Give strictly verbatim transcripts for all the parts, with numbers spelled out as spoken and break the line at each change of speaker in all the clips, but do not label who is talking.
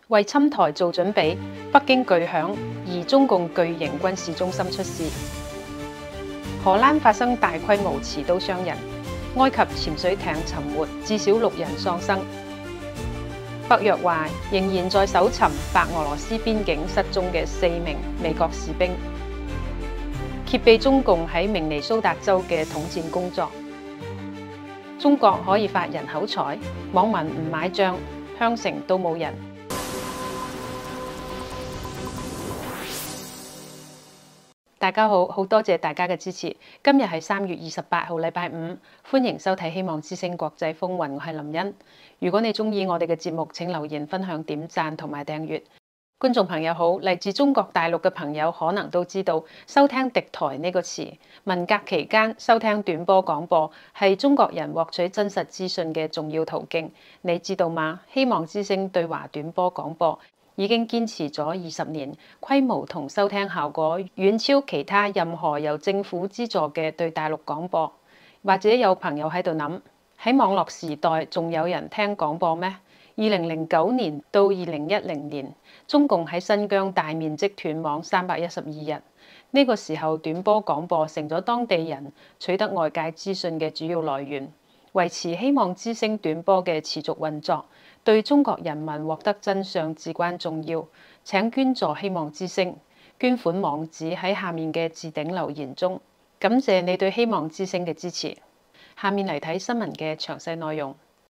為侵台做準備，北京巨響，而中共巨型軍事中心出事。荷蘭發生大規模持刀傷人，埃及潛水艇沉沒，至少六人喪生。北約話仍然在搜尋白俄羅斯邊境失蹤嘅四名美國士兵，揭秘中共喺明尼蘇達州嘅統戰工作。中國可以發人口財，網民唔買賬，香城都冇人。大家好，好多謝大家嘅支持。今日係三月二十八號，禮拜五，歡迎收睇《希望之聲國際風雲》，我係林茵。如果你中意我哋嘅節目，請留言、分享、點讚同埋訂閱。觀眾朋友好，嚟自中國大陸嘅朋友可能都知道，收聽敵台呢個詞，文革期間收聽短波廣播係中國人獲取真實資訊嘅重要途徑。你知道嗎？希望之聲對華短波廣播已經堅持咗二十年，規模同收聽效果遠超其他任何由政府資助嘅對大陸廣播。或者有朋友喺度諗，喺網絡時代仲有人聽廣播咩？二零零九年到二零一零年，中共喺新疆大面積斷網三百一十二日。呢個時候，短波廣播成咗當地人取得外界資訊嘅主要來源，維持希望之聲短波嘅持續運作，對中國人民獲得真相至關重要。請捐助希望之聲，捐款網址喺下面嘅置頂留言中。感謝你對希望之聲嘅支持。下面嚟睇新聞嘅詳細內容。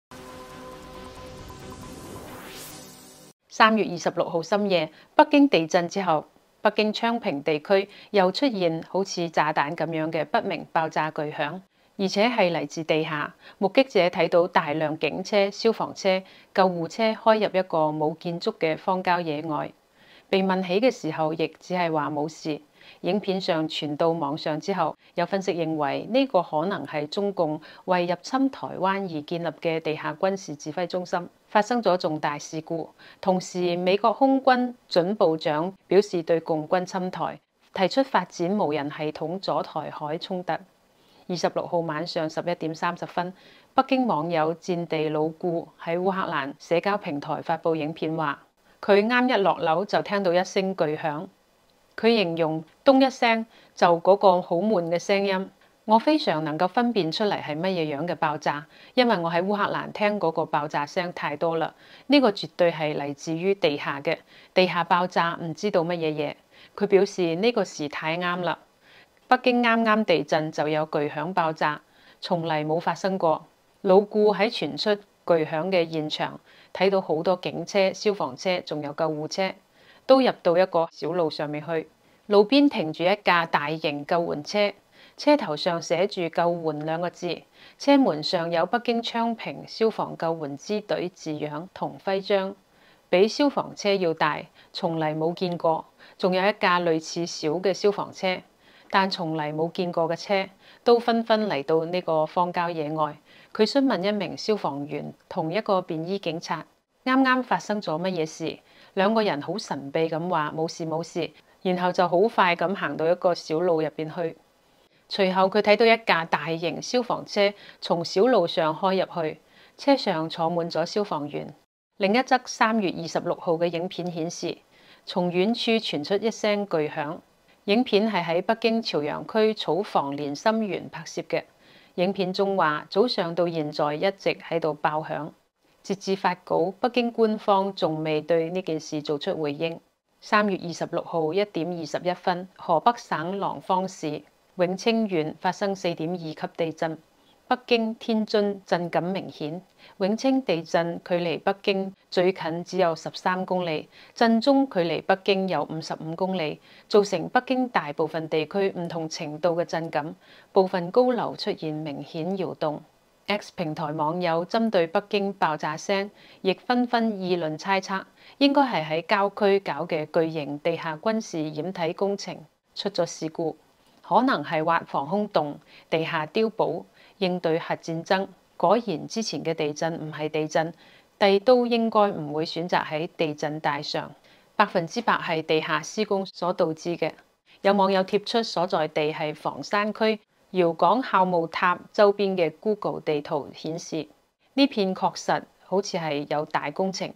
三月二十六號深夜，北京地震之後，北京昌平地區又出現好似炸彈咁樣嘅不明爆炸巨響，而且係嚟自地下。目擊者睇到大量警車、消防車、救護車開入一個冇建築嘅荒郊野外。被問起嘅時候，亦只係話冇事。影片上傳到網上之後，有分析認為呢個可能係中共為入侵台灣而建立嘅地下軍事指揮中心發生咗重大事故。同時，美國空軍準部長表示對共軍侵台提出發展無人系統阻台海衝突。二十六號晚上十一點三十分，北京網友戰地老顧喺烏克蘭社交平台發布影片話，佢啱一落樓就聽到一聲巨響。佢形容咚一聲就嗰個好悶嘅聲音，我非常能夠分辨出嚟係乜嘢樣嘅爆炸，因為我喺烏克蘭聽嗰個爆炸聲太多啦。呢個絕對係嚟自於地下嘅地下爆炸，唔知道乜嘢嘢。佢表示呢個時太啱啦，北京啱啱地震就有巨響爆炸，從嚟冇發生過。老顧喺傳出巨響嘅現場睇到好多警車、消防車，仲有救護車，都入到一個小路上面去。路邊停住一架大型救援車，車頭上寫住救援兩個字，車門上有北京昌平消防救援支隊字樣同徽章，比消防車要大，從嚟冇見過。仲有一架類似小嘅消防車，但從嚟冇見過嘅車，都紛紛嚟到呢個荒郊野外。佢詢問一名消防員同一個便衣警察，啱啱發生咗乜嘢事？兩個人好神秘咁話冇事冇事，然後就好快咁行到一個小路入邊去。隨後佢睇到一架大型消防車從小路上開入去，車上坐滿咗消防員。另一則三月二十六號嘅影片顯示，從遠處傳出一聲巨響。影片係喺北京朝陽區草房連心園拍攝嘅。影片中話，早上到現在一直喺度爆響。截至發稿，北京官方仲未對呢件事做出回應。三月二十六號一點二十一分，河北省廊坊市永清縣發生四點二級地震，北京、天津震感明顯。永清地震距離北京最近只有十三公里，震中距離北京有五十五公里，造成北京大部分地區唔同程度嘅震感，部分高樓出現明顯搖動。X 平台網友針對北京爆炸聲，亦紛紛議論猜測，應該係喺郊區搞嘅巨型地下軍事掩體工程出咗事故，可能係挖防空洞、地下碉堡，應對核戰爭。果然之前嘅地震唔係地震，帝都應該唔會選擇喺地震帶上，百分之百係地下施工所導致嘅。有網友貼出所在地係房山區遙港校務塔周邊嘅 Google 地圖顯示，呢片確實好似係有大工程。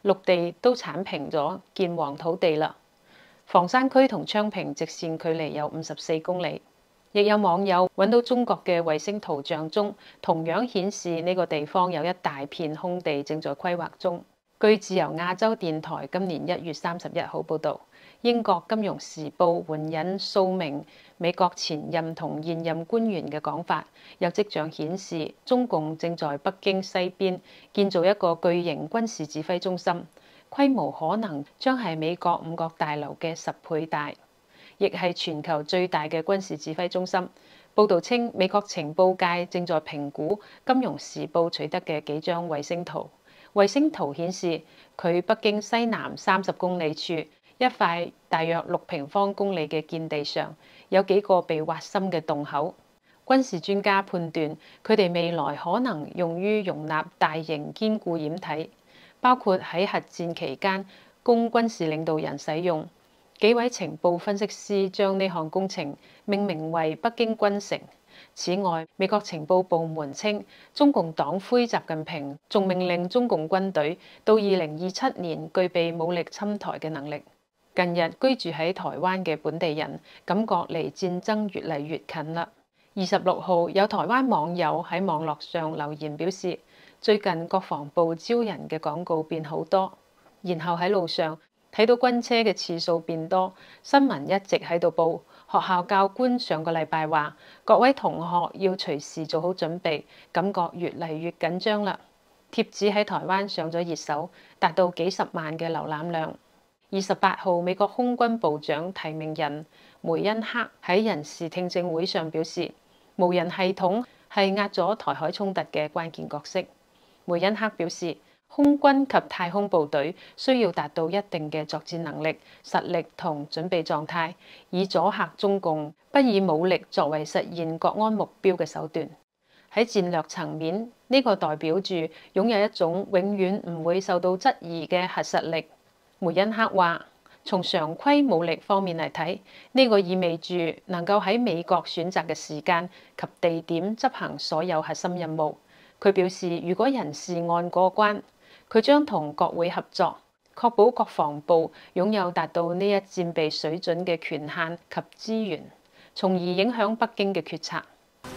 陸地都剷平咗建黃土地啦。房山區同昌平直線距離有五十四公里。亦有網友揾到中國嘅衛星圖像中，同樣顯示呢個地方有一大片空地正在規劃中。據自由亞洲電台今年一月三十一號報導，英國金融時報援引數名美國前任同現任官員嘅講法，有跡象顯示中共正在北京西邊建造一個巨型軍事指揮中心，規模可能將係美國五角大樓嘅十倍大，亦係全球最大嘅軍事指揮中心。報導稱，美國情報界正在評估《金融時報》取得嘅幾張衛星圖。衛星圖顯示，距北京西南三十公里處一塊大約六平方公里嘅建地上，有幾個被挖深嘅洞口。軍事專家判斷，佢哋未來可能用於容納大型堅固掩體，包括喺核戰期間供軍事領導人使用。幾位情報分析師將呢項工程命名為北京軍城。此外，美國情報部門稱，中共黨魁習近平仲命令中共軍隊到二零二七年具備武力侵台嘅能力。近日居住喺台灣嘅本地人感覺離戰爭越嚟越近啦。二十六號有台灣網友喺網絡上留言表示，最近國防部招人嘅廣告變好多，然後喺路上睇到軍車嘅次數變多，新聞一直喺度報。學校教官上個禮拜話，各位同學要隨時做好準備，感覺越嚟越緊張啦。貼紙喺台灣上咗熱搜，達到幾十萬嘅瀏覽量。二十八號，美國空軍部長提名人梅恩克喺人事聽證會上表示，無人系統係壓咗台海衝突嘅關鍵角色。梅恩克表示，空軍及太空部隊需要達到一定嘅作戰能力、實力同準備狀態，以阻嚇中共不以武力作為實現國安目標嘅手段。喺戰略層面，呢個代表住擁有一種永遠唔會受到質疑嘅核實力。梅恩克話，從常規武力方面嚟睇，呢個意味住能夠喺美國選擇嘅時間及地點執行所有核心任務。佢表示，如果人事案過關，佢將同國會合作，確保國防部擁有達到呢一戰備水準嘅權限及資源，從而影響北京嘅決策。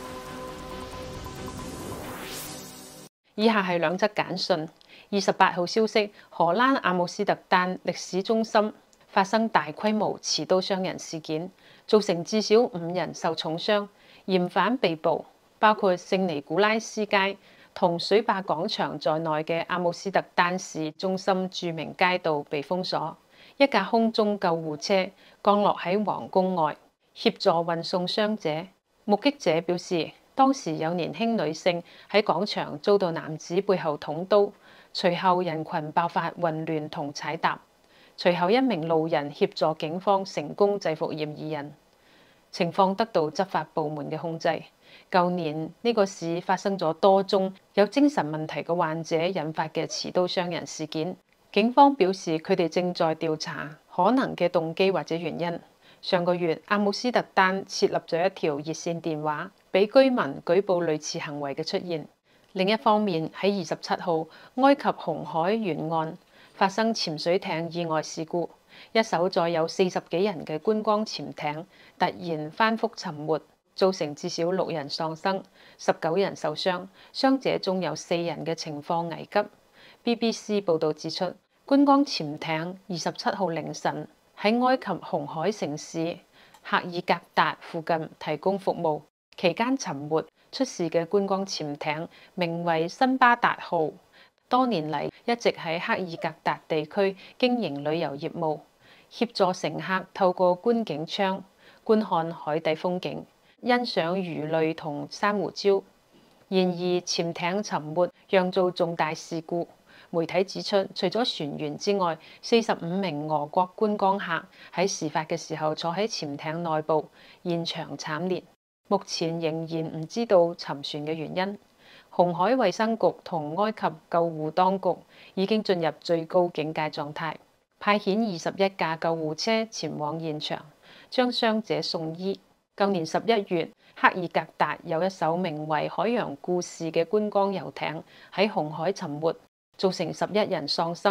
以下係兩則簡訊。二十八號消息，荷蘭阿姆斯特丹歷史中心發生大規模持刀傷人事件，造成至少五人受重傷，嫌犯被捕，包括聖尼古拉斯街同水壩廣場在內嘅阿姆斯特丹市中心著名街道被封鎖。一架空中救護車降落喺皇宮外，協助運送傷者。目擊者表示，當時有年輕女性喺廣場遭到男子背後捅刀，隨後人群爆發混亂同踩踏。隨後一名路人協助警方成功制服嫌疑人，情況得到執法部門嘅控制。舊年呢個市發生咗多宗有精神問題嘅患者引發嘅持刀傷人事件，警方表示佢哋正在調查可能嘅動機或者原因。上個月，阿姆斯特丹設立咗一條熱線電話，俾居民舉報類似行為嘅出現。另一方面，喺二十七號，埃及紅海沿岸發生潛水艇意外事故，一艘載有四十幾人嘅觀光潛艇突然翻覆沉沒，造成至少六人喪生，十九人受傷，傷者中有四人嘅情況危急。B B C 報導指出，觀光潛艇二十七號凌晨喺埃及紅海城市赫爾格達附近提供服務，期間沉沒。出事嘅觀光潛艇名為辛巴達號，多年嚟一直喺赫爾格達地區經營旅遊業務，協助乘客透過觀景窗觀看海底風景，欣賞魚類同珊瑚礁。然而潛艇沉沒釀造重大事故。媒體指出，除咗船員之外，四十五名俄國觀光客喺事發嘅時候坐喺潛艇內部，現場慘烈。目前仍然唔知道沉船嘅原因。紅海衛生局同埃及救護當局已經進入最高警戒狀態，派遣二十一架救護車前往現場，將傷者送醫。舊年十一月，赫爾格達有一艘名為海洋故事嘅觀光遊艇喺紅海沉沒，造成十一人喪生。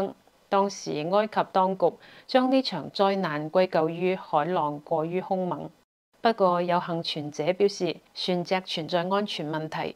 當時埃及當局將呢場災難歸咎於海浪過於兇猛，不過有幸存者表示船隻存在安全問題。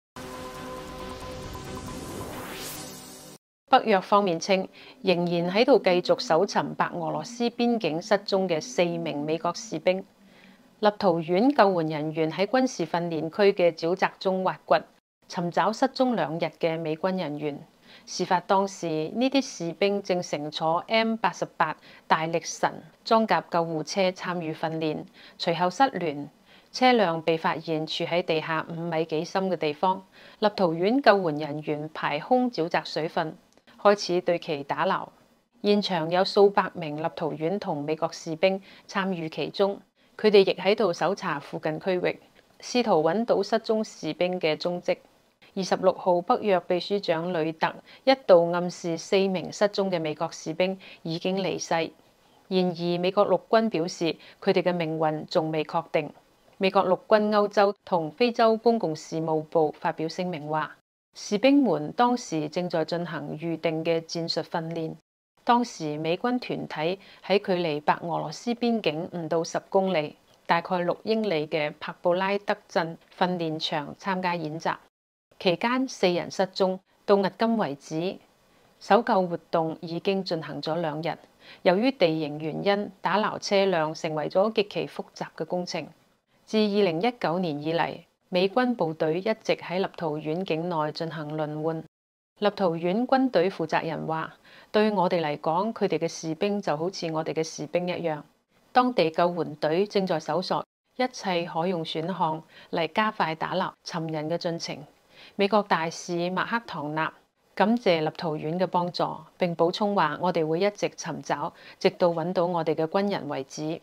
北約方面稱，仍然喺度繼續搜尋白俄羅斯邊境失蹤嘅四名美國士兵。立陶宛救援人員喺軍事訓練區嘅沼澤中挖掘，尋找失蹤兩日嘅美軍人員。事發當時，呢啲士兵正乘坐 M 八十八大力神裝甲救護車參與訓練，隨後失聯，車輛被發現處喺地下五米幾深嘅地方。立陶宛救援人員排空沼澤水分，開始對其打撈。現場有數百名立陶宛同美國士兵參與其中，佢哋亦喺度搜查附近區域，試圖揾到失蹤士兵嘅蹤跡。二十六號，北約秘書長呂特一度暗示四名失蹤嘅美國士兵已經離世。然而，美國陸軍表示佢哋嘅命運仲未確定。美國陸軍歐洲同非洲公共事務部發表聲明話，士兵們當時正在進行預定嘅戰術訓練。當時美軍團體喺距離白俄羅斯邊境唔到十公里，大概六英里嘅帕布拉德鎮訓練場參加演習。期間四人失蹤，到迄今為止，搜救活動已經進行咗兩日。由於地形原因，打撈車輛成為咗極其複雜嘅工程。自二零一九年以嚟，美軍部隊一直喺立陶宛境內進行輪換。立陶宛軍隊負責人話：對我哋嚟講，佢哋嘅士兵就好似我哋嘅士兵一樣。當地救援隊正在搜索一切可用選項嚟加快打撈尋人嘅進程。美國大使麥克唐納感謝立陶宛嘅幫助，並補充話：我哋會一直尋找，直到揾到我哋嘅軍人為止。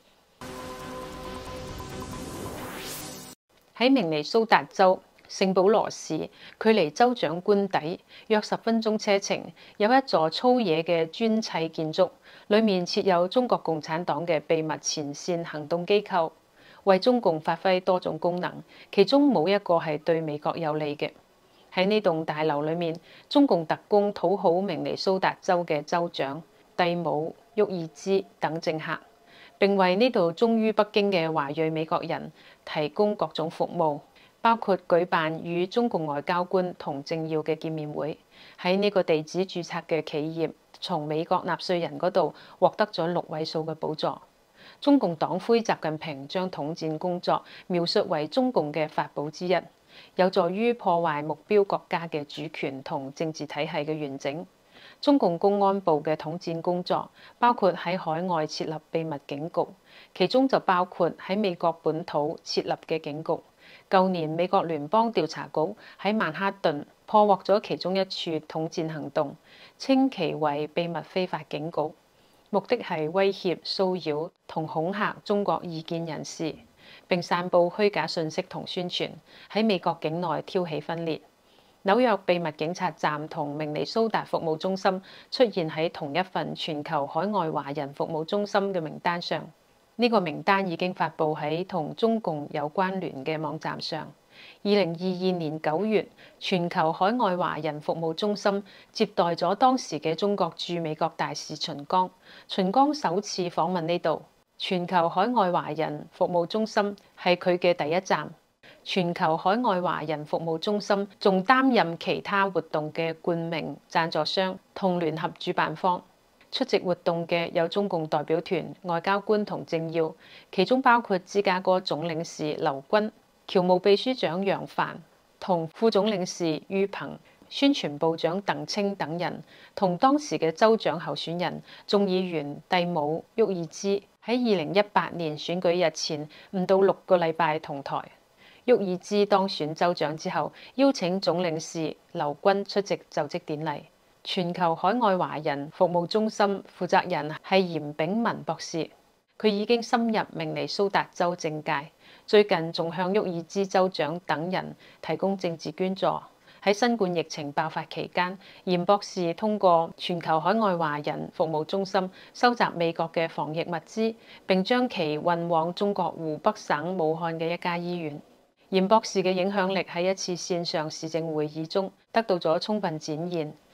喺明尼蘇達州聖保羅市，距離州長官邸約十分鐘車程，有一座粗野嘅磚砌建築，裡面設有中國共產黨嘅秘密前線行動機構，為中共發揮多種功能，其中冇一個係對美國有利嘅。喺呢棟大樓裏面，中共特工討好明尼蘇達州嘅州長蒂姆·沃爾茲等政客，並為呢度忠於北京嘅華裔美國人提供各種服務，包括舉辦與中共外交官同政要嘅見面會。喺呢個地址註冊嘅企業，從美國納稅人嗰度獲得咗六位數嘅補助。中共黨魁習近平將統戰工作描述為中共嘅法寶之一，有助於破壞目標國家嘅主權同政治體系嘅完整。中共公安部嘅統戰工作包括喺海外設立秘密警局，其中就包括喺美國本土設立嘅警局。舊年美國聯邦調查局喺曼哈頓破獲咗其中一處統戰行動，稱其為秘密非法警局，目的係威脅、騷擾同恐嚇中國異見人士，並散佈虛假信息同宣傳，喺美國境內挑起分裂。紐約秘密警察站同明尼蘇達服務中心出現喺同一份全球海外華人服務中心嘅名單上。呢個名單已經發布喺同中共有關聯嘅網站上。二零二二年九月，全球海外華人服務中心接待咗當時嘅中國駐美國大使秦剛。秦剛首次訪問呢度。全球海外華人服務中心係佢嘅第一站。全球海外華人服務中心仲擔任其他活動嘅冠名贊助商同聯合主辦方。出席活動嘅有中共代表團、外交官同政要，其中包括芝加哥總領事劉軍、僑務秘書長楊帆同副總領事于鵬、宣傳部長鄧清等人，同當時嘅州長候選人眾議員蒂姆·沃爾茲喺二零一八年選舉日前唔到六個禮拜同台。沃爾茲當選州長之後，邀請總領事劉軍出席就職典禮。全球海外華人服務中心負責人係嚴炳文博士，佢已經深入明尼蘇達州政界，最近仲向沃爾茲州長等人提供政治捐助。喺新冠疫情爆發期間，嚴博士通過全球海外華人服務中心收集美國嘅防疫物資，並將其運往中國湖北省武漢嘅一家醫院。嚴博士嘅影響力喺一次線上市政會議中得到咗充分展現。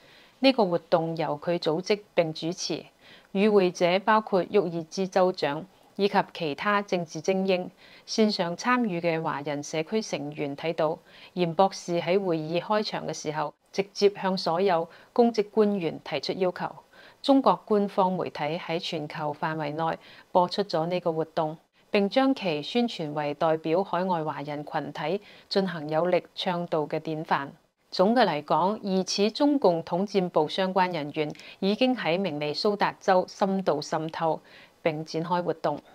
呢個活動由佢組織並主持，與會者包括沃爾茲州長以及其他政治精英。線上參與嘅華人社區成員睇到，嚴博士喺會議開場嘅時候，直接向所有公職官員提出要求。中國官方媒體喺全球範圍內播出咗呢個活動，並將其宣傳為代表海外華人群體進行有力倡導嘅典範。總嘅嚟講，疑似中共統戰部相關人員已經喺明尼蘇達州深度滲透並展開活動。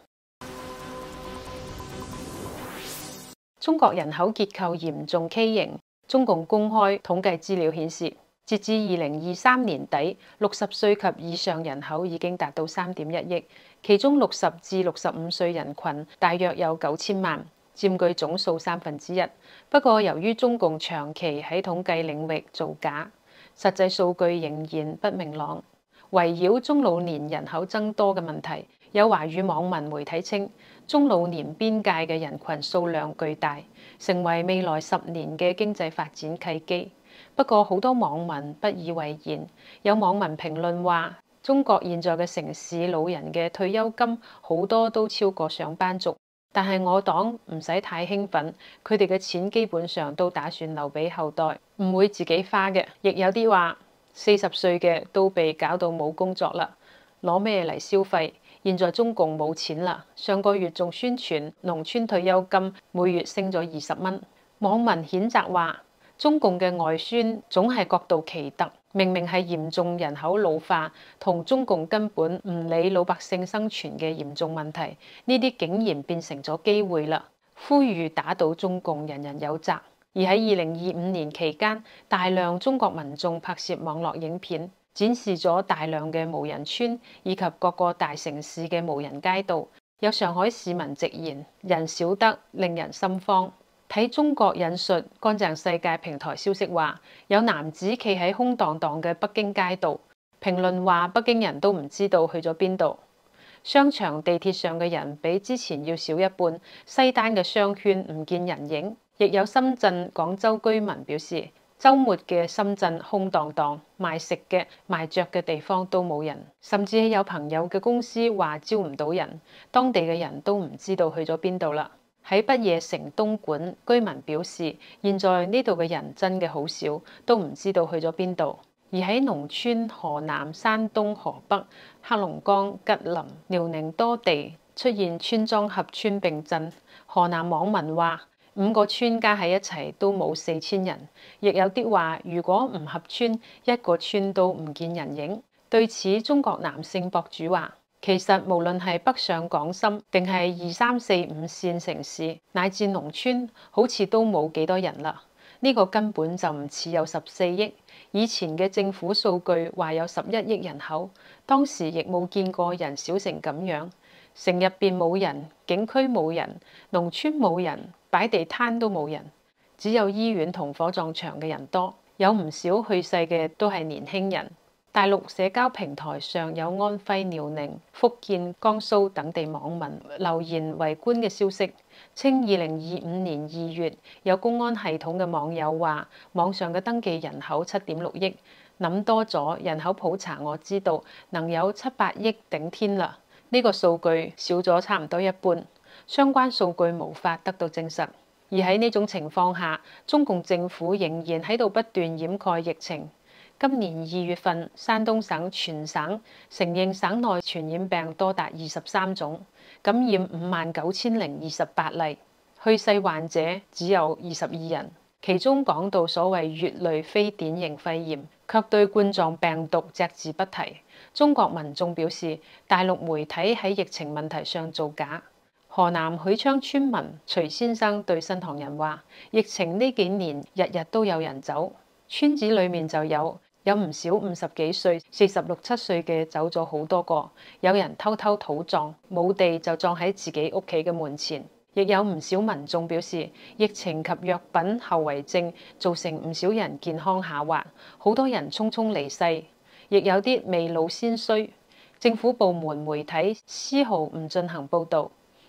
中國人口結構嚴重畸形。中共公開統計資料顯示，截至二零二三年底，六十歲及以上人口已經達到三點一億，其中六十至六十五歲人群大約有九千萬，佔據總數三分之一。不過，由於中共長期喺統計領域造假，實際數據仍然不明朗。圍繞中老年人口增多嘅問題，有華語網民媒體稱，中老年邊界嘅人群數量巨大，成為未來十年嘅經濟發展契機。不過，好多網民不以為然。有網民評論話，中國現在嘅城市老人嘅退休金好多都超過上班族，但係我黨唔使太興奮，佢哋嘅錢基本上都打算留俾後代，唔會自己花嘅。亦有啲話，四十歲嘅都被搞到冇工作啦，攞咩嚟消費？現在中共冇錢啦，上個月仲宣傳農村退休金每月升咗二十蚊。網民譴責話，中共嘅外宣總係各度奇特，明明係嚴重人口老化同中共根本唔理老百姓生存嘅嚴重問題，呢啲竟然變成咗機會啦！呼籲打倒中共，人人有責。而喺二零二五年期間，大量中國民眾拍攝網絡影片，展示咗大量嘅無人村以及各個大城市嘅無人街道。有上海市民直言，人少得令人心慌。睇中國引述乾淨世界平台消息話，有男子企喺空蕩蕩嘅北京街道，評論話北京人都唔知道去咗邊度。商場、地鐵上嘅人比之前要少一半，西單嘅商圈唔見人影。亦有深圳、廣州居民表示，週末嘅深圳空蕩蕩，賣食嘅、賣着嘅地方都冇人，甚至有朋友嘅公司話招唔到人，當地嘅人都唔知道去咗邊度啦。喺不夜城東莞，居民表示，現在呢度嘅人真嘅好少，都唔知道去咗邊度。而喺農村河南、山東、河北、黑龍江、吉林、遼寧多地出現村莊合村並鎮。河南網民話，五個村加喺一齊都冇四千人。亦有啲話，如果唔合村，一個村都唔見人影。對此，中國男性博主話，其實無論係北上廣深定係二三四五線城市，乃至農村，好似都冇幾多人啦。呢個根本就唔似有十四億。以前嘅政府數據話有十一億人口，當時亦冇見過人少成咁樣。城入邊冇人，景區冇人，農村冇人，擺地攤都冇人，只有醫院同火葬場嘅人多。有唔少去世嘅都係年輕人。大陸社交平台上有安徽、遼寧、福建、江蘇等地網民留言圍觀嘅消息，稱二零二五年二月有公安系統嘅網友話，網上嘅登記人口七點六億，諗多咗，人口普查我知道能有七八億頂天啦。呢個數據少咗差唔多一半，相關數據無法得到證實。而喺呢種情況下，中共政府仍然喺度不斷掩蓋疫情。今年二月份，山東省全省承認省內傳染病多達二十三種，感染五萬九千零二十八例，去世患者只有二十二人。其中講到所謂乙類非典型肺炎，卻對冠狀病毒隻字不提。中國民眾表示，大陸媒體喺疫情問題上造假。河南許昌村民徐先生對新唐人話，疫情呢幾年日日都有人走，村子裡面就有。有唔少五十幾歲、四十六七歲嘅走咗好多個，有人偷偷土葬，冇地就葬喺自己屋企嘅門前。亦有唔少民眾表示，疫情及藥品後遺症造成唔少人健康下滑，好多人匆匆離世，亦有啲未老先衰。政府部門媒體絲毫唔進行報導。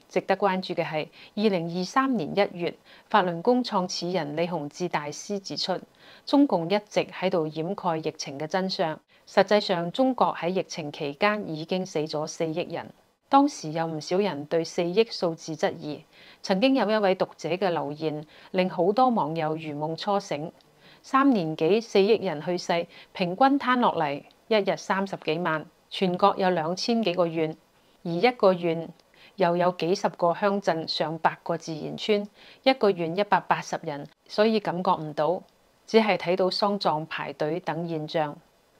值得關注嘅係，二零二三年一月，法輪功創始人李洪志大師指出，中共一直喺度掩蓋疫情嘅真相。實際上，中國喺疫情期間已經死咗四億人。當時有唔少人對四億數字質疑。曾經有一位讀者嘅留言，令好多網友如夢初醒。三年幾四億人去世，平均攤落嚟，一日三十幾萬，全國有兩千幾個縣，而一個縣又有幾十個鄉鎮，上百個自然村，一個縣一百八十人，所以感覺唔到，只係睇到喪葬排隊等現象。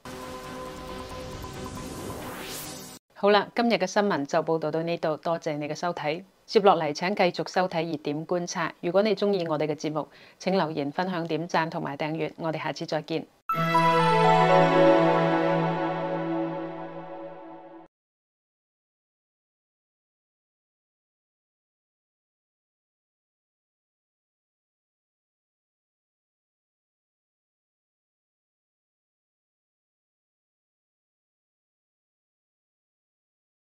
好啦，今日嘅新聞就報道到呢度，多謝你嘅收睇。接落嚟請繼續收睇熱點觀察。如果你鍾意我哋嘅節目，請留言、分享、點讚同埋訂閱。我哋下次再見。